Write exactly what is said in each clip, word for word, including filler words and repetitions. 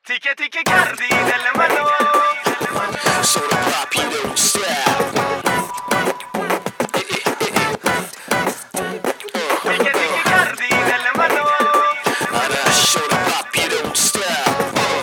تیکه تیکه کردی دل منو Soda pop, you don't stop. تیکه تیکه کردی دل منو آره soda pop, you don't stop.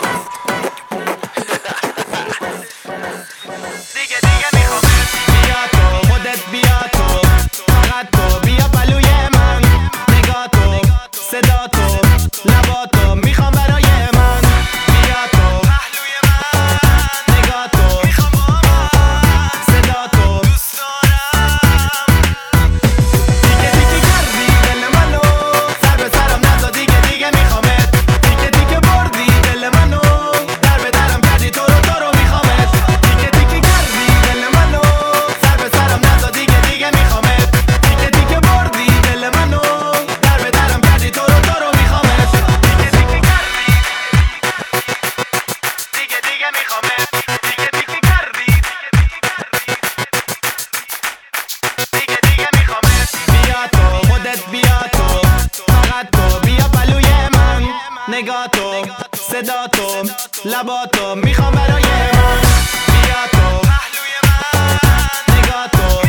دیگه دیگه میخوام بیا تو خودت بیا تو فقط تو بیا پلوی من نگاه تو صدا تو لبا تو میخوام برای من بیا تو پهلوی من نگاه تو میخوام با من صدا تو دوست دارم دیگه دیگه کردی دل منو سر به سرم نزا دیگه دیگه میخوامت دیگه دیگه بردی دل منو در به درم کردی تو رو تو رو میخوامت دیگه دیگه کردی دل منو سر به سرم نزا دیگه دیگه میخوامت دیگه دیگه بردی دل منو در به درم کردی تو رو تو رو میخوامت دیگه دیگه کردی دیگه دیگه میخوامت دیگه دیگه کردی دیگه دیگه میخوامت بیا تو خودت بیا تو فقط تو بیا پلوی من نگاه تو صدا تو لبا تو میخوام برای من بیا تو پهلوی من نگاه تو